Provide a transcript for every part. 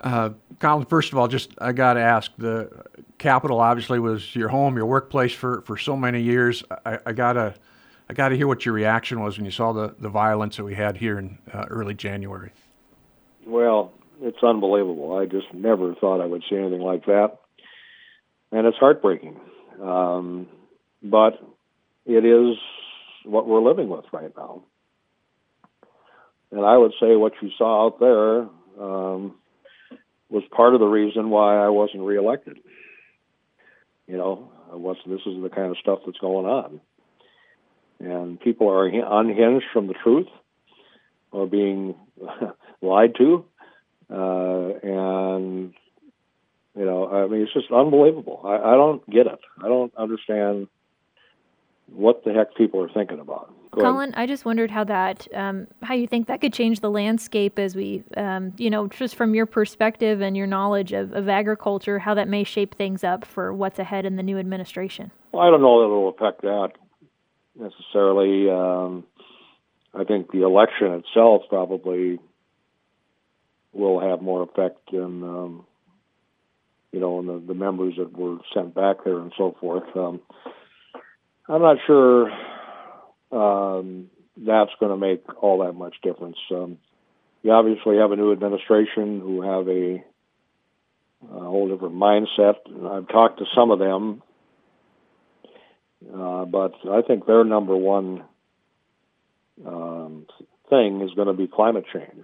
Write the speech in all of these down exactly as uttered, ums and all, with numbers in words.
Uh, Colin, first of all, just I got to ask, the Capitol obviously was your home, your workplace for, for so many years. I, I gotta I gotta hear what your reaction was when you saw the, the violence that we had here in uh, early January. Well, it's unbelievable. I just never thought I would see anything like that, and it's heartbreaking. Um, but it is what we're living with right now. And I would say what you saw out there um, was part of the reason why I wasn't reelected. You know, I wasn't, this is the kind of stuff that's going on. And people are unhinged from the truth or being lied to. Uh, and, you know, I mean, it's just unbelievable. I, I don't get it. I don't understand what the heck people are thinking about. Go Colin, ahead. I just wondered how that, um, how you think that could change the landscape as we, um, you know, just from your perspective and your knowledge of, of agriculture, how that may shape things up for what's ahead in the new administration. Well, I don't know that it'll affect that necessarily. Um, I think the election itself probably will have more effect in, um, you know, in the, the members that were sent back there and so forth. Um, I'm not sure um, that's going to make all that much difference. Um, you obviously have a new administration who have a, a whole different mindset. I've talked to some of them, uh, but I think their number one um, thing is going to be climate change.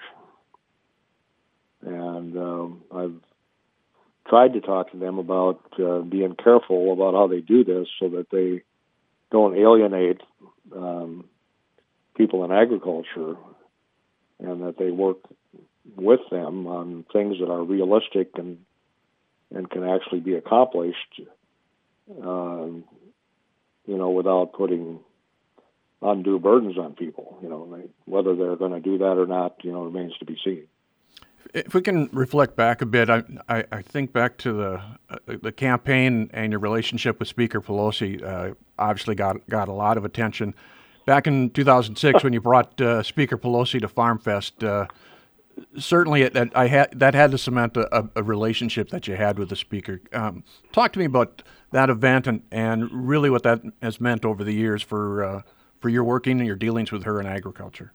And um, I've tried to talk to them about uh, being careful about how they do this so that they don't alienate um, people in agriculture, and that they work with them on things that are realistic and and can actually be accomplished, uh, you know, without putting undue burdens on people. You know, they, whether they're going to do that or not, you know, remains to be seen. If we can reflect back a bit, I, I, I think back to the uh, the campaign and your relationship with Speaker Pelosi. Uh, obviously, got got a lot of attention. Back in two thousand six, when you brought uh, Speaker Pelosi to FarmFest, uh, certainly it, that I had that had to cement a, a relationship that you had with the speaker. Um, talk to me about that event and, and really what that has meant over the years for uh, for your working and your dealings with her in agriculture.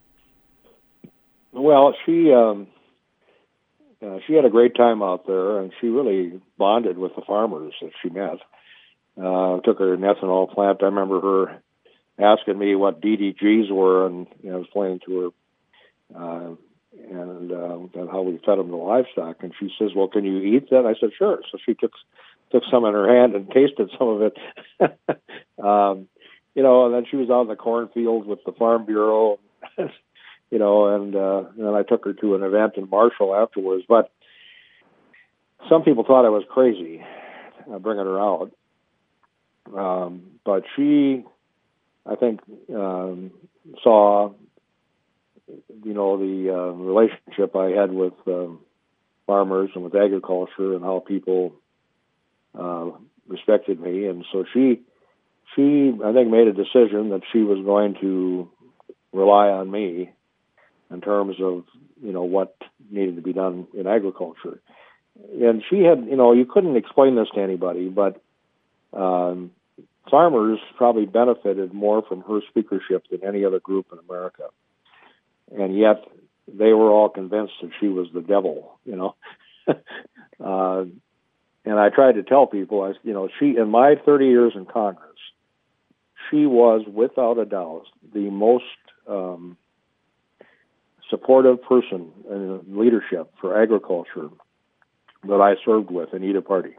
Well, she. Um Uh, she had a great time out there, and she really bonded with the farmers that she met. Uh, took her to an ethanol plant. I remember her asking me what D D Gs were, and you know, I was explaining to her uh, and, uh, and how we fed them to livestock. And she says, "Well, can you eat that?" I said, "Sure." So she took took some in her hand and tasted some of it. um, you know, and then she was out in the cornfield with the Farm Bureau. You know, and, uh, and then I took her to an event in Marshall afterwards. But some people thought I was crazy uh, bringing her out. Um, but she, I think, um, saw, you know, the uh, relationship I had with um, farmers and with agriculture and how people uh, respected me. And so she, she, I think, made a decision that she was going to rely on me in terms of, you know, what needed to be done in agriculture. And she had, you know, you couldn't explain this to anybody, but um, farmers probably benefited more from her speakership than any other group in America. And yet they were all convinced that she was the devil, you know. uh, and I tried to tell people, I, you know, she, in my thirty years in Congress, she was without a doubt the most um, supportive person in leadership for agriculture that I served with in either party.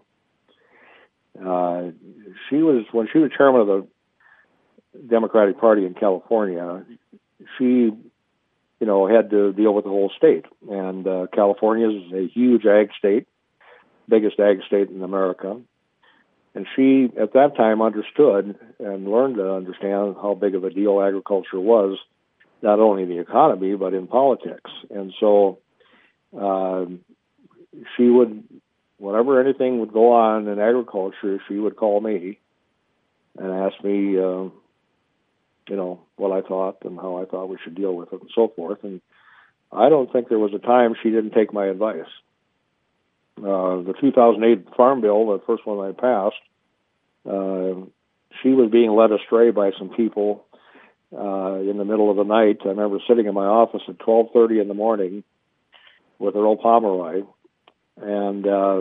Uh, she was, when she was chairman of the Democratic Party in California, she, you know, had to deal with the whole state. And uh, California is a huge ag state, biggest ag state in America. And she, at that time, understood and learned to understand how big of a deal agriculture was, not only in the economy, but in politics. And so uh, she would, whenever anything would go on in agriculture, she would call me and ask me, uh, you know, what I thought and how I thought we should deal with it and so forth. And I don't think there was a time she didn't take my advice. uh, the two thousand eight Farm Bill, the first one I passed, uh, she was being led astray by some people uh, in the middle of the night. I remember sitting in my office at twelve thirty in the morning with Earl Pomeroy, and uh,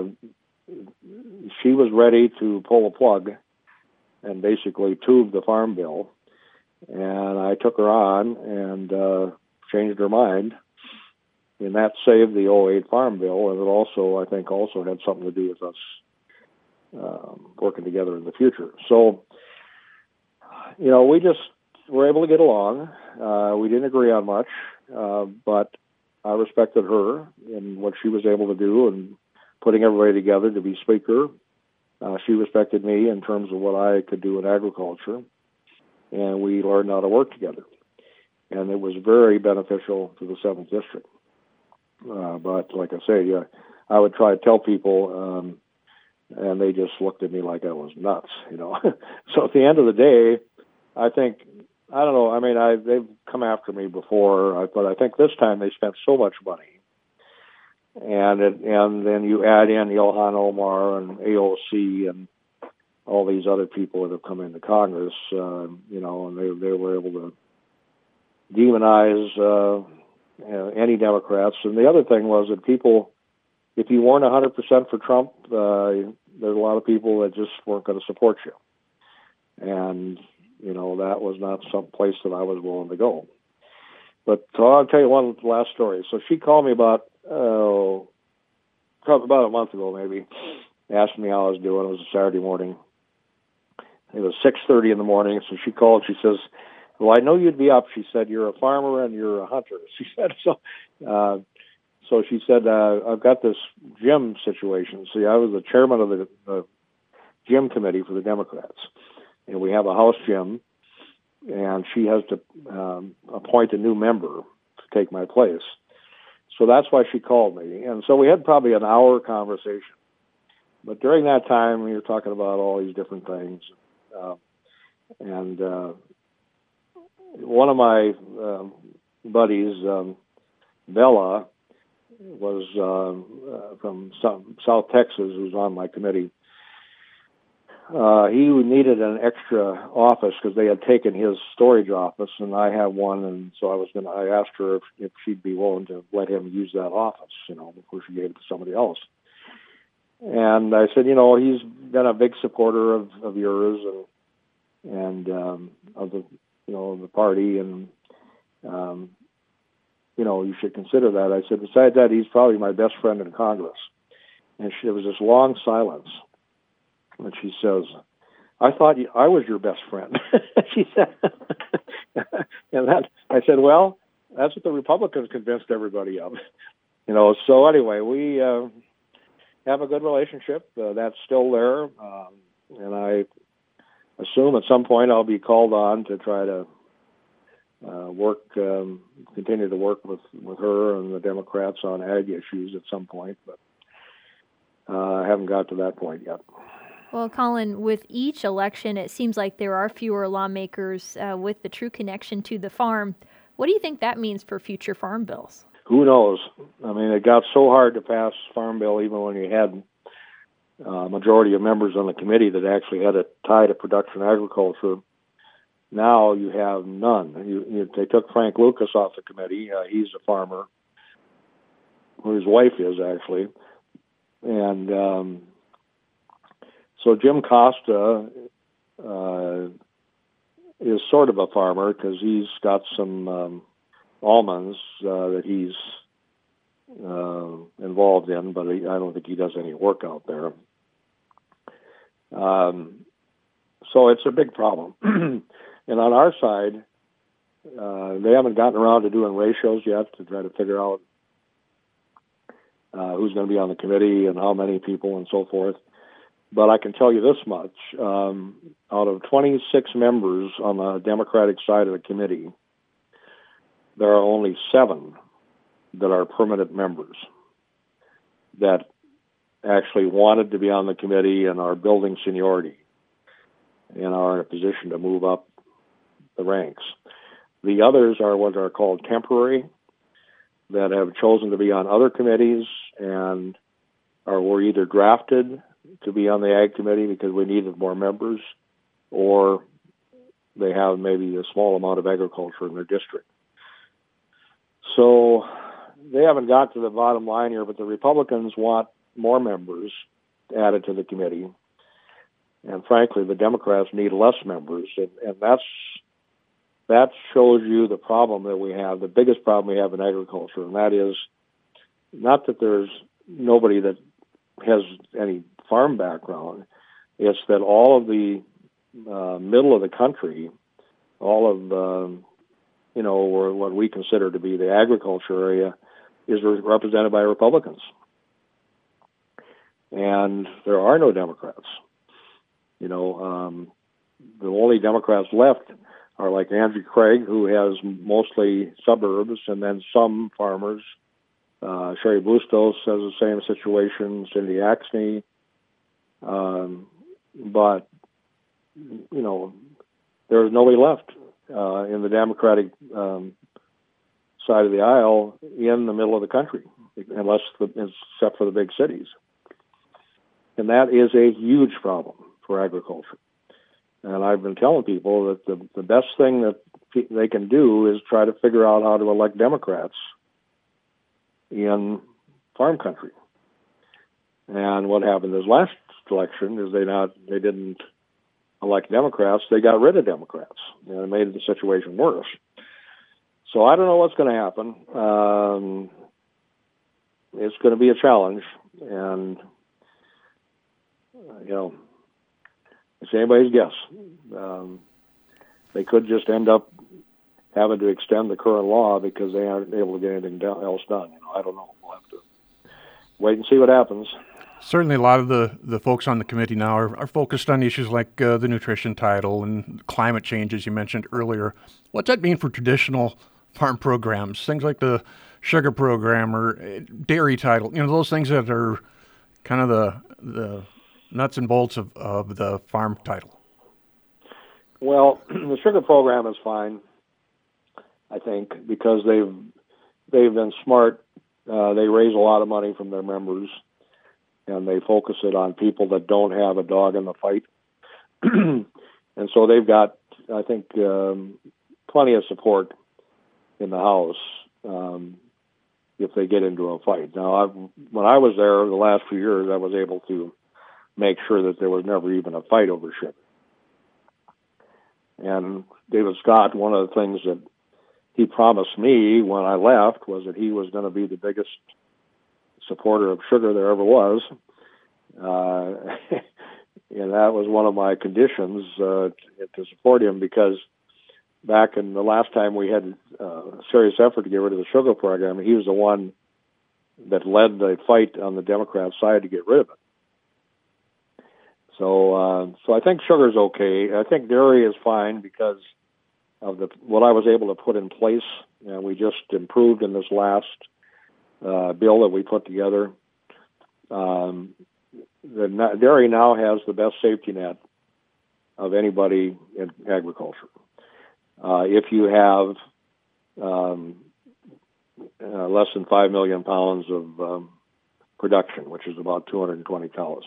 she was ready to pull a plug and basically tube the Farm Bill. And I took her on and uh, changed her mind. And that saved the oh eight Farm Bill, and it also, I think, also had something to do with us um, working together in the future. So, you know, we just were able to get along. Uh, we didn't agree on much, uh, but I respected her and what she was able to do and putting everybody together to be Speaker. Uh, she respected me in terms of what I could do in agriculture, and we learned how to work together. And it was very beneficial to the seventh District. Uh, but like I say, yeah, I would try to tell people, um, and they just looked at me like I was nuts, you know. So at the end of the day, I think, I don't know, I mean, I they've come after me before, but I think this time they spent so much money. And it, and then you add in Ilhan Omar and A O C and all these other people that have come into Congress, uh, you know, and they they were able to demonize uh, uh, any Democrats. And the other thing was that people, if you weren't one hundred percent for Trump, uh, there's a lot of people that just weren't going to support you. And, you know, that was not some place that I was willing to go. But so I'll tell you one last story. So she called me about, uh, about a month ago maybe, asked me how I was doing. It was a Saturday morning. It was six thirty in the morning, so she called. She says, well, I know you'd be up. She said, you're a farmer and you're a hunter. She said, so uh, so she said, uh, I've got this gym situation. See, I was the chairman of the, the gym committee for the Democrats, and we have a house gym, and she has to um, appoint a new member to take my place. So that's why she called me. And so we had probably an hour conversation. But during that time, we were talking about all these different things. Uh, and uh, one of my uh, buddies, um, Bella, was uh, uh, from South Texas, who was on my committee. Uh, he needed an extra office because they had taken his storage office, and I have one, and so I was going to. I asked her if, if she'd be willing to let him use that office, you know, before she gave it to somebody else. And I said, you know, he's been a big supporter of, of yours and and um, of the, you know, the party, and um, you know, you should consider that. I said, besides that, he's probably my best friend in Congress. And she, there was this long silence, and she says, "I thought you, I was your best friend." She said, and that I said, "Well, that's what the Republicans convinced everybody of." You know. So anyway, we. Uh, have a good relationship. Uh, that's still there. Um, and I assume at some point I'll be called on to try to uh, work, um, continue to work with, with her and the Democrats on ag issues at some point, but uh, I haven't got to that point yet. Well, Colin, with each election, it seems like there are fewer lawmakers uh, with the true connection to the farm. What do you think that means for future farm bills? Who knows? I mean, it got so hard to pass Farm Bill, even when you had a uh, majority of members on the committee that actually had a tie to production agriculture. Now you have none. You, you, they took Frank Lucas off the committee. Uh, he's a farmer, or his wife is actually. And um, so Jim Costa uh, is sort of a farmer because he's got some um, almonds uh, that he's uh, involved in, but he, I don't think he does any work out there. Um, so it's a big problem. And on our side, uh, they haven't gotten around to doing ratios yet to try to figure out uh, who's going to be on the committee and how many people and so forth. But I can tell you this much. Um, out of twenty-six members on the Democratic side of the committee, there are only seven that are permanent members that actually wanted to be on the committee and are building seniority and are in a position to move up the ranks. The others are what are called temporary, that have chosen to be on other committees and or were either drafted to be on the Ag Committee because we needed more members, or they have maybe a small amount of agriculture in their district. So they haven't got to the bottom line here, but the Republicans want more members added to the committee. And frankly, the Democrats need less members. And, and that's that shows you the problem that we have, the biggest problem we have in agriculture, and that is not that there's nobody that has any farm background. It's that all of the uh, middle of the country, all of, um, you know, or what we consider to be the agriculture area, is re- represented by Republicans. And there are no Democrats. You know, um, the only Democrats left are like Andrew Craig, who has mostly suburbs, and then some farmers. Uh, Sherry Bustos has the same situation, Cindy Axne. Um, but, you know, there's nobody left uh, in the Democratic um, side of the aisle in the middle of the country, unless the, except for the big cities. And that is a huge problem for agriculture. And I've been telling people that the, the best thing that they can do is try to figure out how to elect Democrats in farm country. And what happened this last election is they not they didn't elect Democrats, they got rid of Democrats, and it made the situation worse. So I don't know what's going to happen. Um, it's going to be a challenge, and you know, it's anybody's guess. Um, they could just end up having to extend the current law because they aren't able to get anything else done. You know, I don't know. We'll have to wait and see what happens. Certainly a lot of the, the folks on the committee now are, are focused on issues like uh, the nutrition title and climate change, as you mentioned earlier. What's that mean for traditional farm programs, things like the sugar program or dairy title, you know, those things that are kind of the the nuts and bolts of, of the farm title? Well, the sugar program is fine, I think, because they've they've been smart. Uh, they raise a lot of money from their members, and they focus it on people that don't have a dog in the fight. And so they've got, I think, um, plenty of support in the House um, if they get into a fight. Now, I've, when I was there the last few years, I was able to make sure that there was never even a fight over sugar. And David Scott, one of the things that he promised me when I left was that he was going to be the biggest supporter of sugar there ever was. Uh, and that was one of my conditions uh, to support him, because back in the last time we had uh, a serious effort to get rid of the sugar program, he was the one that led the fight on the Democrat side to get rid of it. So, uh, so I think sugar's okay. I think dairy is fine because of the what I was able to put in place, and we just improved in this last uh, bill that we put together. Um, the dairy now has the best safety net of anybody in agriculture. Uh, if you have um, uh, less than five million pounds of um, production, which is about two hundred twenty cows.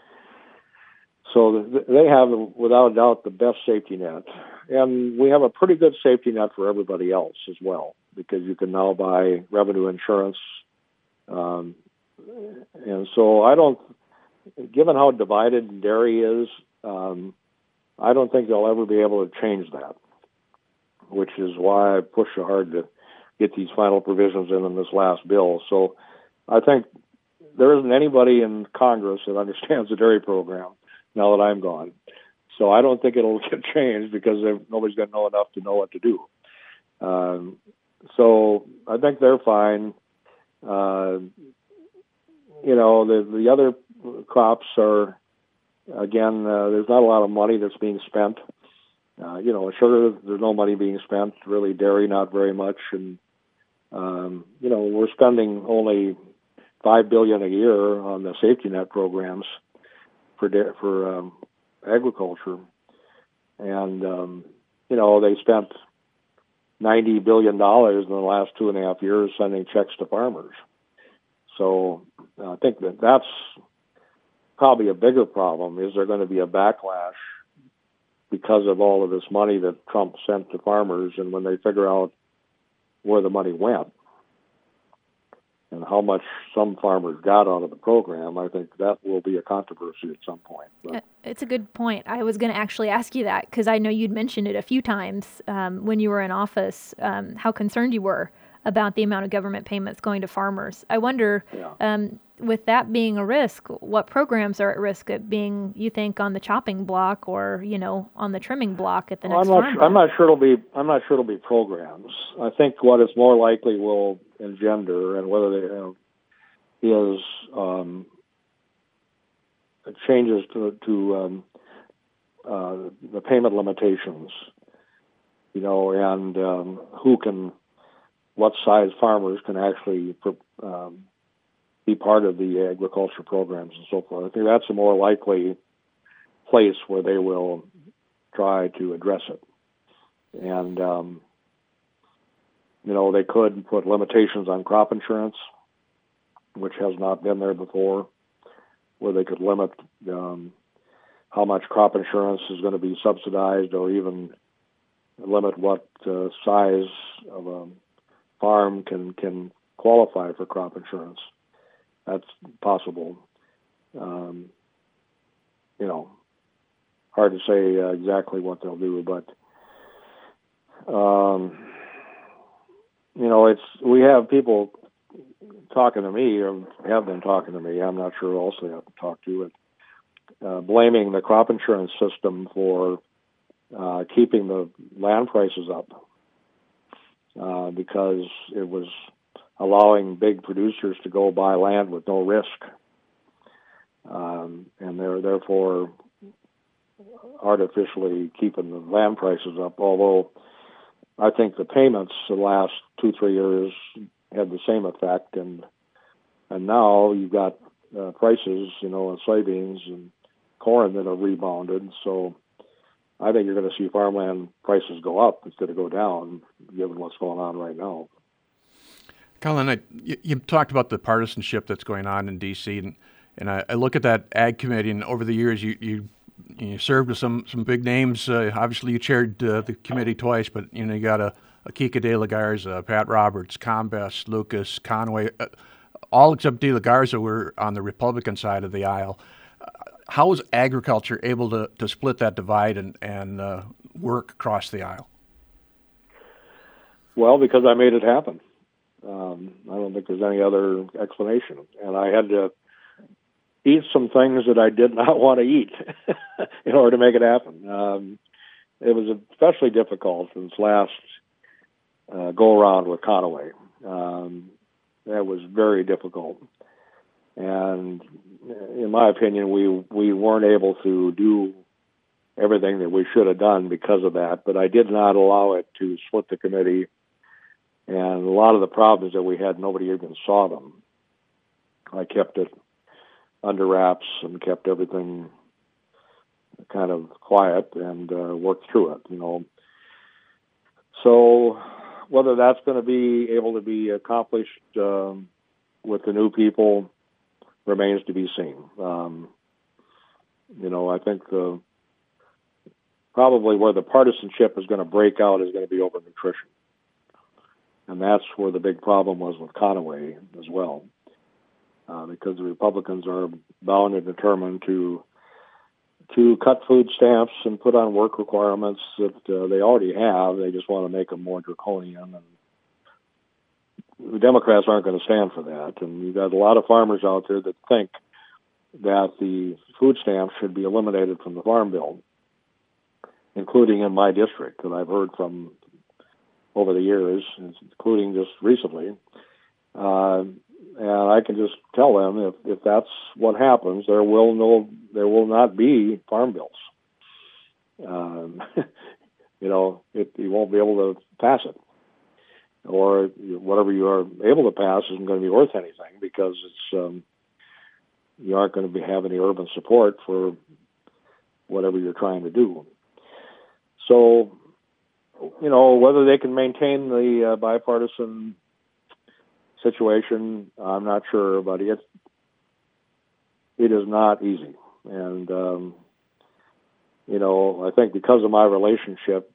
So they have, without a doubt, the best safety net. And we have a pretty good safety net for everybody else as well, because you can now buy revenue insurance. Um, and so I don't, given how divided dairy is, um, I don't think they'll ever be able to change that, which is why I push so hard to get these final provisions in in this last bill. So I think there isn't anybody in Congress that understands the dairy program now that I'm gone. So I don't think it'll get changed because nobody's going to know enough to know what to do. Um, so I think they're fine. Uh, you know, the the other crops are, again, uh, there's not a lot of money that's being spent. Uh, you know, sugar, there's no money being spent. Really, dairy, not very much. And, um, you know, we're spending only five billion dollars a year on the safety net programs for for um, agriculture, and um, you know, they spent ninety billion dollars in the last two and a half years sending checks to farmers. So I think that that's probably a bigger problem. Is there going to be a backlash because of all of this money that Trump sent to farmers, and when they figure out where the money went and how much some farmers got out of the program, I think that will be a controversy at some point. But it's a good point. I was going to actually ask you that because I know you'd mentioned it a few times um, when you were in office, um, how concerned you were about the amount of government payments going to farmers. I wonder, yeah. um, with that being a risk, what programs are at risk of being, you think, on the chopping block or, you know, on the trimming block at the well, next I'm not farm sure, bill? I'm not sure it'll be. I'm not sure it'll be programs. I think what is more likely will engender, and whether they have, is um, changes to, to um, uh, the payment limitations. You know, and um, who can, what size farmers can actually um, be part of the agriculture programs and so forth. I think that's a more likely place where they will try to address it. And, um, you know, they could put limitations on crop insurance, which has not been there before, where they could limit um, how much crop insurance is going to be subsidized, or even limit what uh, size of a farm can, can qualify for crop insurance. That's possible. Um, you know, hard to say uh, exactly what they'll do, but um, you know, it's we have people talking to me, or have been talking to me. I'm not sure who else they have to talk to, but, uh, blaming the crop insurance system for uh, keeping the land prices up uh, because it was allowing big producers to go buy land with no risk, um, and they're therefore artificially keeping the land prices up. Although I think the payments the last two, three years had the same effect, and and now you've got uh, prices, you know, in soybeans and corn that have rebounded. So I think you're going to see farmland prices go up instead of go down, given what's going on right now. Colin, I, you, you talked about the partisanship that's going on in D C, and, and I, I look at that ag committee, and over the years you you, you served with some some big names. Uh, obviously, you chaired uh, the committee twice, but you know you got a, a Kika De La Garza, Pat Roberts, Combest, Lucas, Conway, uh, all except De La Garza were on the Republican side of the aisle. Uh, how was agriculture able to, to split that divide and and uh, work across the aisle? Well, because I made it happen. Um, I don't think there's any other explanation. And I had to eat some things that I did not want to eat in order to make it happen. Um, it was especially difficult in this last uh, go-around with Conaway. Um, that was very difficult. And in my opinion, we, we weren't able to do everything that we should have done because of that. But I did not allow it to split the committee. And a lot of the problems that we had, nobody even saw them. I kept it under wraps and kept everything kind of quiet and uh, worked through it, you know. So whether that's going to be able to be accomplished um, with the new people remains to be seen. Um, you know, I think the probably where the partisanship is going to break out is going to be over nutrition. And that's where the big problem was with Conaway as well, uh, because the Republicans are bound and determined to to cut food stamps and put on work requirements that uh, they already have. They just want to make them more draconian. And the Democrats aren't going to stand for that. And you've got a lot of farmers out there that think that the food stamps should be eliminated from the Farm Bill, including in my district that I've heard from over the years, including just recently. Uh, and I can just tell them if, if that's what happens, there will no, there will not be farm bills. Um, you know, it, you won't be able to pass it, or whatever you are able to pass isn't going to be worth anything because it's um, you aren't going to be have any urban support for whatever you're trying to do. So, you know, whether they can maintain the uh, bipartisan situation, I'm not sure, but it, it is not easy. And, um, you know, I think because of my relationship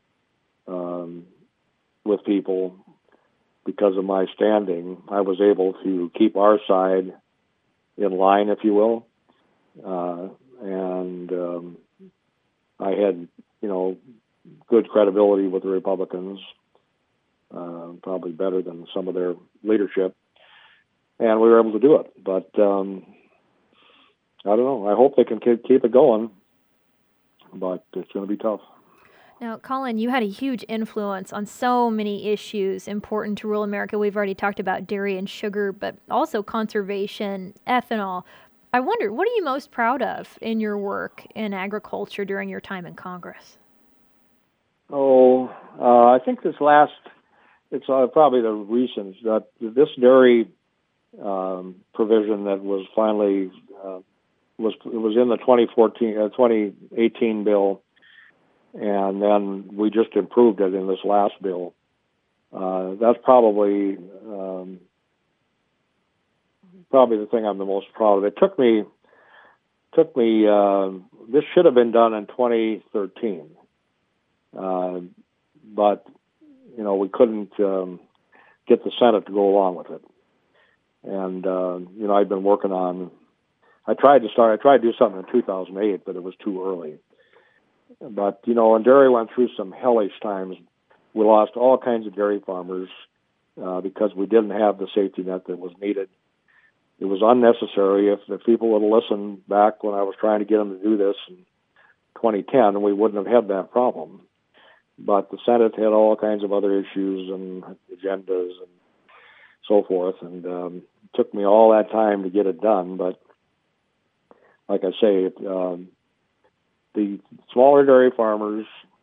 um, with people, because of my standing, I was able to keep our side in line, if you will. Uh, and um, I had, you know, good credibility with the Republicans, uh, probably better than some of their leadership. And we were able to do it. But um, I don't know. I hope they can keep, keep it going. But it's going to be tough. Now, Colin, you had a huge influence on so many issues important to rural America. We've already talked about dairy and sugar, but also conservation, ethanol. I wonder, what are you most proud of in your work in agriculture during your time in Congress? Oh, uh, I think this last, it's uh, probably the recent, that this dairy um, provision that was finally, uh, was it was in the twenty fourteen, uh, twenty eighteen bill, and then we just improved it in this last bill. Uh, that's probably um, probably the thing I'm the most proud of. It took me took me. Uh, this should have been done in twenty thirteen, uh, but you know we couldn't um, get the Senate to go along with it. And uh, you know I'd been working on. I tried to start. I tried to do something in two thousand eight, but it was too early. But, you know, and dairy went through some hellish times. We lost all kinds of dairy farmers uh, because we didn't have the safety net that was needed. It was unnecessary. If, if people would have listened back when I was trying to get them to do this in twenty ten, we wouldn't have had that problem. But the Senate had all kinds of other issues and agendas and so forth, and um, it took me all that time to get it done. But like I say, it, um, the smaller dairy farmers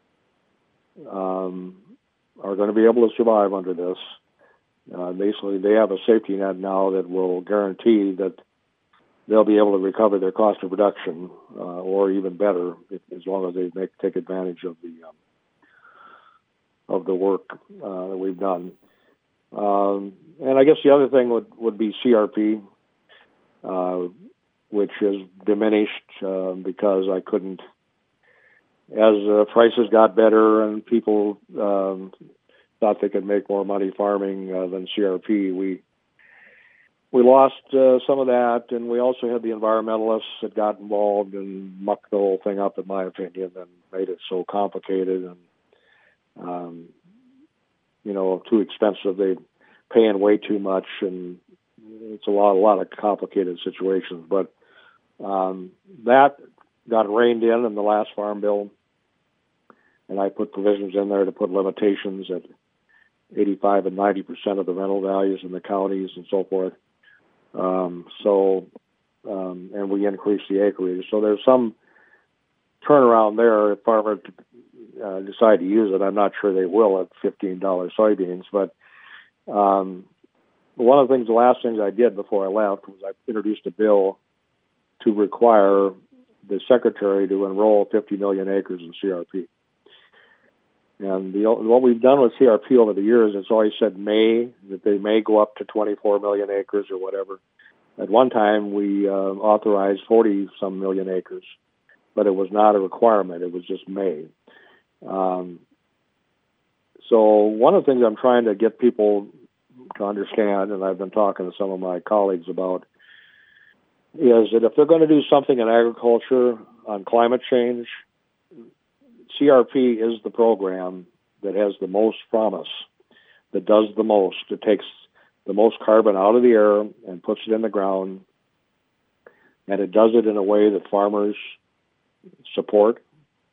um, are going to be able to survive under this. Uh, basically, they have a safety net now that will guarantee that they'll be able to recover their cost of production, uh, or even better, if, as long as they make take advantage of the um, of the work uh, that we've done. Um, and I guess the other thing would, would be C R P, uh, which has diminished uh, because I couldn't. As uh, prices got better and people um, thought they could make more money farming uh, than C R P, we we lost uh, some of that, and we also had the environmentalists that got involved and mucked the whole thing up, in my opinion, and made it so complicated and um, you know too expensive. They paying way too much, and it's a lot a lot of complicated situations. But um, that got reined in in the last farm bill, and I put provisions in there to put limitations at eighty-five and ninety percent of the rental values in the counties and so forth. Um, so, um, and we increased the acreage. So there's some turnaround there if farmers uh, decide to use it. I'm not sure they will at fifteen dollars soybeans, but um, one of the things, the last things I did before I left was I introduced a bill to require the secretary to enroll fifty million acres in C R P. And the, what we've done with C R P over the years, it's always said may, that they may go up to twenty-four million acres or whatever. At one time, we uh, authorized forty-some million acres, but it was not a requirement. It was just may. Um, so one of the things I'm trying to get people to understand, and I've been talking to some of my colleagues about, is that if they're going to do something in agriculture on climate change, C R P is the program that has the most promise, that does the most. It takes the most carbon out of the air and puts it in the ground, and it does it in a way that farmers support,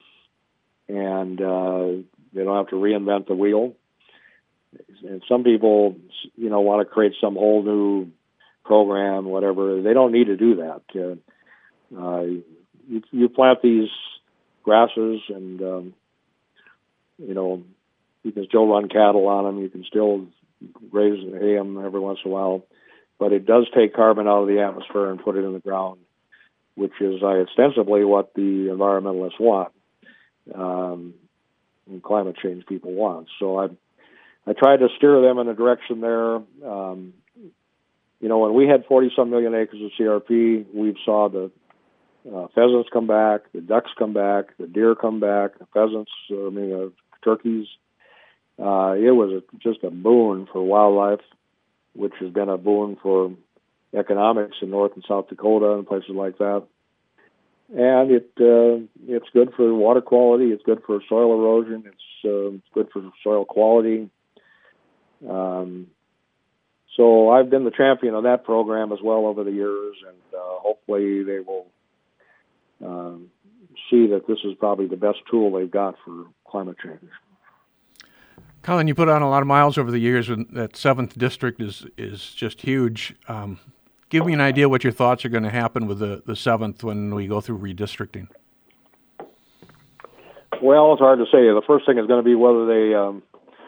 and uh, they don't have to reinvent the wheel. And some people, you know, want to create some whole new program, whatever. They don't need to do that. Uh, uh, you, you plant these grasses, and um, you know you can still run cattle on them. You can still graze and hay them every once in a while, but it does take carbon out of the atmosphere and put it in the ground, which is uh, ostensibly what the environmentalists want, um, and climate change people want. So I I tried to steer them in a direction there. Um, you know, when we had forty some million acres of C R P, we saw the uh, pheasants come back, the ducks come back, the deer come back, the pheasants, uh, I mean, uh, turkeys. Uh, it was a, just a boon for wildlife, which has been a boon for economics in North and South Dakota and places like that. And it uh, it's good for water quality. It's good for soil erosion. It's, uh, it's good for soil quality. Um, so I've been the champion of that program as well over the years, and uh, hopefully they will um, see that this is probably the best tool they've got for climate change. Colin, you put on a lot of miles over the years, and that seventh district is is just huge. Um, give me an idea what your thoughts are going to happen with the, the seventh when we go through redistricting. Well, it's hard to say. The first thing is going to be whether they um,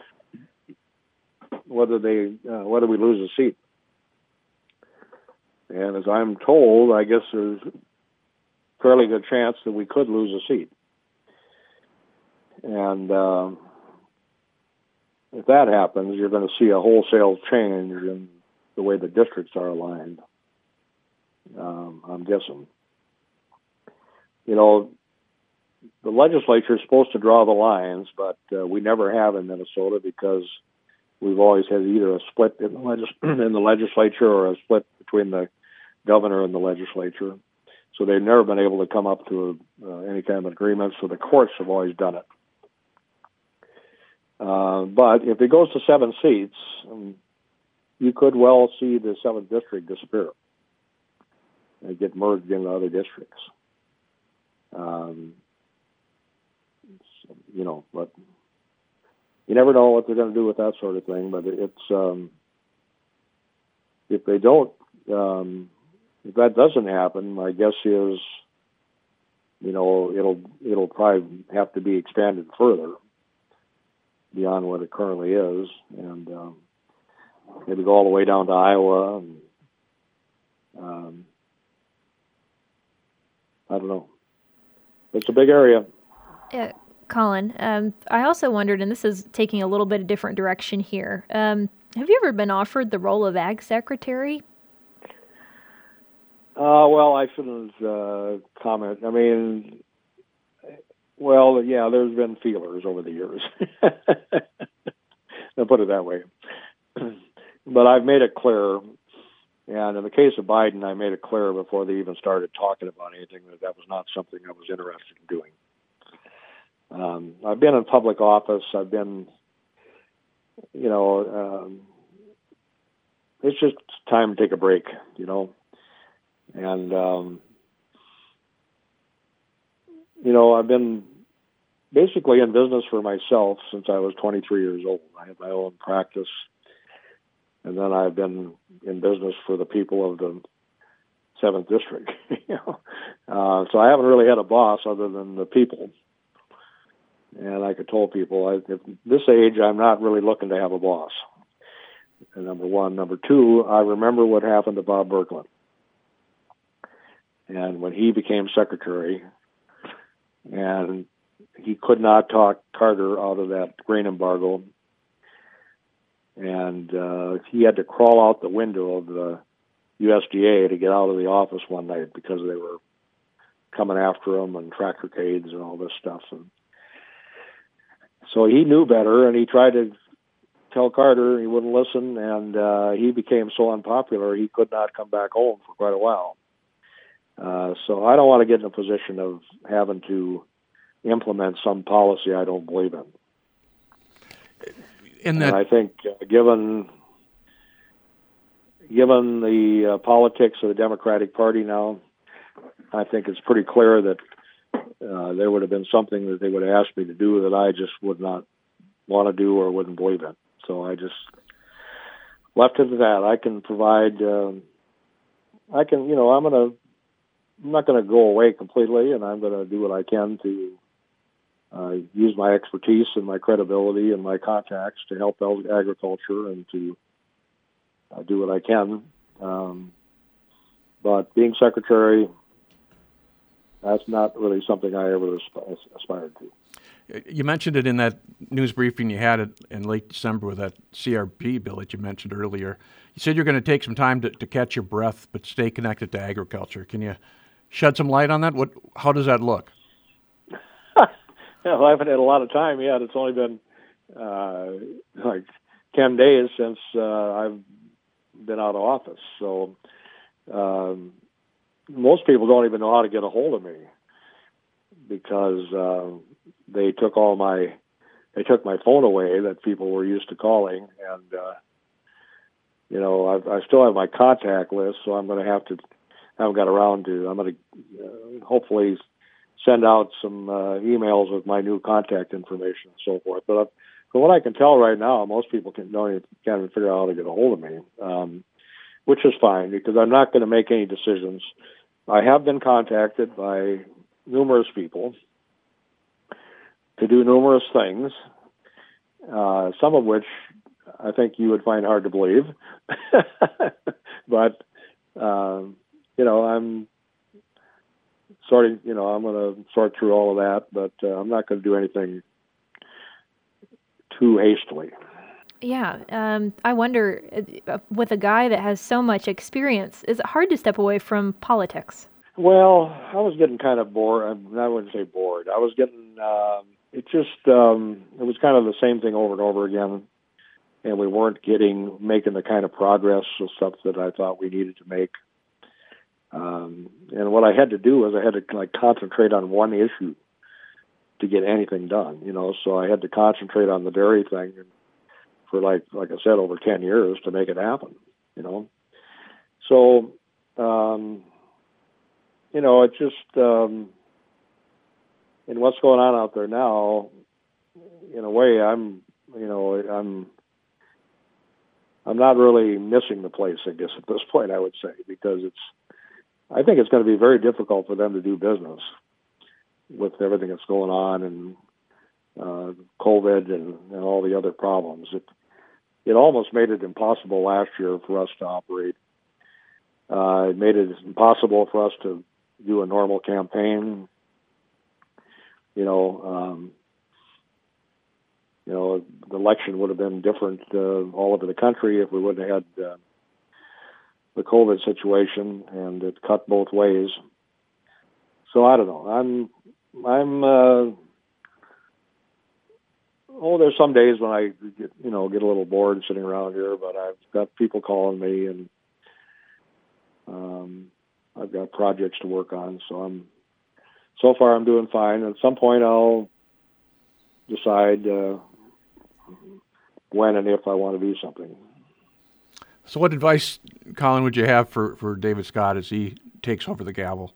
whether they uh, whether we lose a seat. And as I'm told, I guess there's a fairly good chance that we could lose a seat. And um, if that happens, you're going to see a wholesale change in the way the districts are aligned. Um, I'm guessing. You know, the legislature is supposed to draw the lines, but uh, we never have in Minnesota because we've always had either a split in the, legis- in the legislature or a split between the governor and the legislature. So they've never been able to come up to uh, any kind of agreement, so the courts have always done it. Uh, but if it goes to seven seats, um, you could well see the seventh district disappear and get merged into other districts. Um, so, you know, but you never know what they're going to do with that sort of thing. But it's um, if they don't, um, if that doesn't happen, my guess is, you know, it'll it'll probably have to be expanded further beyond what it currently is, and um, maybe go all the way down to Iowa. And, um, I don't know. It's a big area. Yeah, Colin, um, I also wondered, and this is taking a little bit of different direction here. Um, have you ever been offered the role of ag secretary? Uh, well, I shouldn't uh, comment. I mean, well, yeah, there's been feelers over the years. I'll put it that way. But I've made it clear, and in the case of Biden, I made it clear before they even started talking about anything that that was not something I was interested in doing. Um, I've been in public office. I've been, you know, um, it's just time to take a break, you know. And, um, you know, I've been basically in business for myself since I was twenty-three years old. I have my own practice. And then I've been in business for the people of the seventh district. you know? uh, so I haven't really had a boss other than the people. And like I told people, I, at this age, I'm not really looking to have a boss. And number one. Number two, I remember what happened to Bob Berkland. And when he became secretary, and he could not talk Carter out of that grain embargo, and uh, he had to crawl out the window of the U S D A to get out of the office one night because they were coming after him and tractorcades and all this stuff. And so he knew better, and he tried to tell Carter, he wouldn't listen, and uh, he became so unpopular he could not come back home for quite a while. Uh, so I don't want to get in a position of having to implement some policy I don't believe in. In that, and I think uh, given given the uh, politics of the Democratic Party now, I think it's pretty clear that uh, there would have been something that they would have asked me to do that I just would not want to do or wouldn't believe in. So I just left it at that. I can provide, uh, I can, you know, I'm going to, I'm not going to go away completely, and I'm going to do what I can to uh, use my expertise and my credibility and my contacts to help agriculture and to uh, do what I can. Um, but being secretary, that's not really something I ever asp- aspired to. You mentioned it in that news briefing you had in late December with that C R P bill that you mentioned earlier. You said you're going to take some time to, to catch your breath, but stay connected to agriculture. Can you shed some light on that? What? How does that look? Well, I haven't had a lot of time yet. It's only been uh, like ten days since uh, I've been out of office. So um, most people don't even know how to get a hold of me because uh, they took all my they took my phone away that people were used to calling, and uh, you know I've, I still have my contact list, so I'm going to have to. I haven't got around to. I'm going to uh, hopefully send out some uh, emails with my new contact information and so forth. But uh, from what I can tell right now, most people can, don't even, can't even figure out how to get a hold of me, um, which is fine because I'm not going to make any decisions. I have been contacted by numerous people to do numerous things, uh, some of which I think you would find hard to believe. But, um, you know, I'm sorting, you know, I'm going to sort through all of that, but uh, I'm not going to do anything too hastily. Yeah, um, I wonder, uh, with a guy that has so much experience, is it hard to step away from politics? Well, I was getting kind of bored. I wouldn't say bored. I was getting, um, it just, um, it was kind of the same thing over and over again, and we weren't getting, making the kind of progress or stuff that I thought we needed to make. Um, and what I had to do was I had to like concentrate on one issue to get anything done, you know. So I had to concentrate on the dairy thing for like like I said over ten years to make it happen, you know. So um, you know, it's just um, in what's going on out there now. In a way, I'm you know I'm I'm not really missing the place, I guess, at this point. I would say because it's. I think it's going to be very difficult for them to do business with everything that's going on and uh, COVID and, and all the other problems. It it almost made it impossible last year for us to operate. Uh, it made it impossible for us to do a normal campaign. You know, um, you know, the election would have been different uh, all over the country if we wouldn't have had. Uh, the COVID situation, and it cut both ways. So I don't know. I'm, I'm, uh, oh, there's some days when I get, you know, get a little bored sitting around here, but I've got people calling me and, um, I've got projects to work on. So I'm, so far I'm doing fine. At some point I'll decide, uh, when and if I want to do something. So what advice, Colin, would you have for, for David Scott as he takes over the gavel?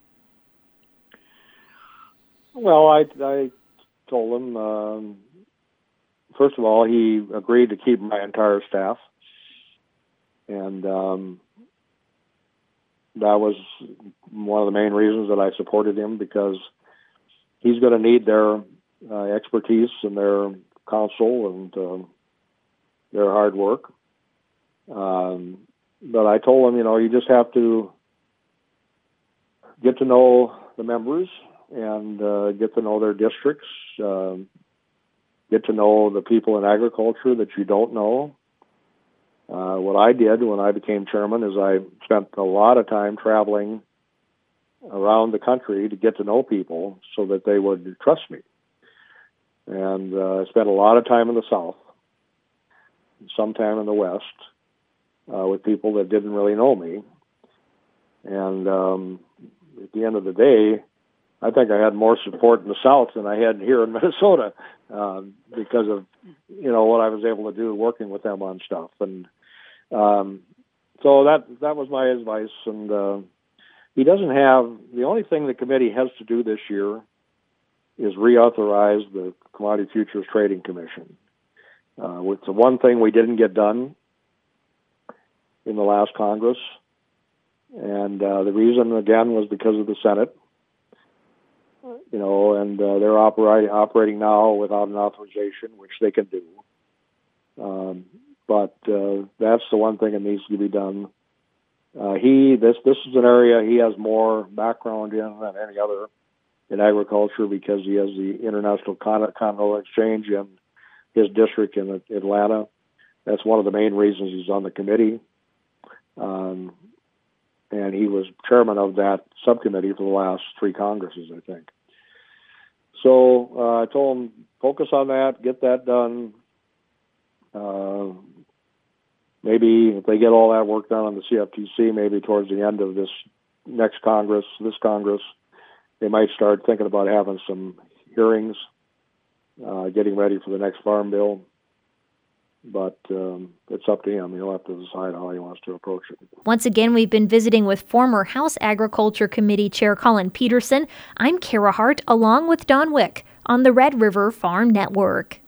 Well, I, I told him, um, first of all, he agreed to keep my entire staff. And um, that was one of the main reasons that I supported him because he's going to need their uh, expertise and their counsel and uh, their hard work. Um, but I told him, you know, you just have to get to know the members and uh, get to know their districts, um, get to know the people in agriculture that you don't know. Uh, what I did when I became chairman is I spent a lot of time traveling around the country to get to know people so that they would trust me. And uh, I spent a lot of time in the South, some time in the West, Uh, with people that didn't really know me. And um, at the end of the day, I think I had more support in the South than I had here in Minnesota um, because of, you know, what I was able to do working with them on stuff. And um, so that that was my advice. And uh, he doesn't have, the only thing the committee has to do this year is reauthorize the Commodity Futures Trading Commission. Uh, it's the one thing we didn't get done in the last Congress. And uh, the reason, again, was because of the Senate. You know, and uh, they're operating operating now without an authorization, which they can do. Um, but uh, that's the one thing that needs to be done. Uh, he this this is an area he has more background in than any other in agriculture because he has the International Continental Exchange in his district in Atlanta. That's one of the main reasons he's on the committee. Um, and he was chairman of that subcommittee for the last three Congresses, I think. So uh, I told him, focus on that, get that done. Uh, maybe if they get all that work done on the C F T C, maybe towards the end of this next Congress, this Congress, they might start thinking about having some hearings, uh, getting ready for the next farm bill. But um, it's up to him. He'll have to decide how he wants to approach it. Once again, we've been visiting with former House Agriculture Committee Chair Collin Peterson. I'm Kara Hart, along with Don Wick, on the Red River Farm Network.